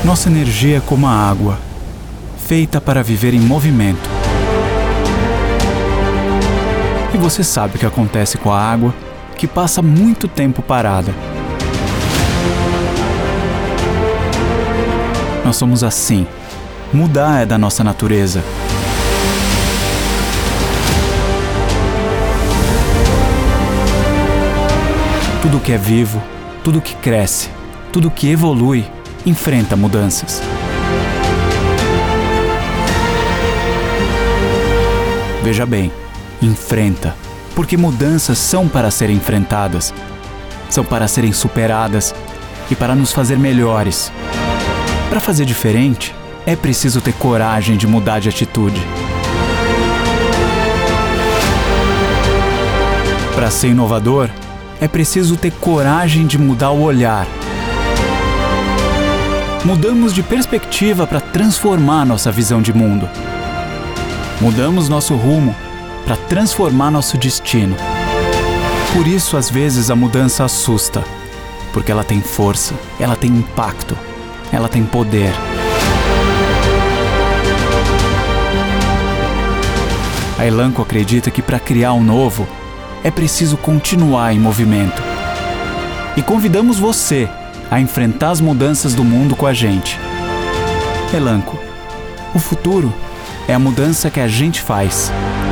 Nossa energia é como a água, feita para viver em movimento. E você sabe o que acontece com a água que passa muito tempo parada. Nós somos assim. Mudar é da nossa natureza. Tudo que é vivo, tudo que cresce, tudo que evolui, enfrenta mudanças. Veja bem, enfrenta, porque mudanças são para serem enfrentadas, são para serem superadas e para nos fazer melhores. Para fazer diferente, é preciso ter coragem de mudar de atitude. Para ser inovador, é preciso ter coragem de mudar o olhar. Mudamos de perspectiva para transformar nossa visão de mundo. Mudamos nosso rumo para transformar nosso destino. Por isso, às vezes, a mudança assusta, porque ela tem força, ela tem impacto, ela tem poder. A Elanco acredita que para criar um novo, é preciso continuar em movimento. E convidamos você a enfrentar as mudanças do mundo com a gente. Elanco, o futuro é a mudança que a gente faz.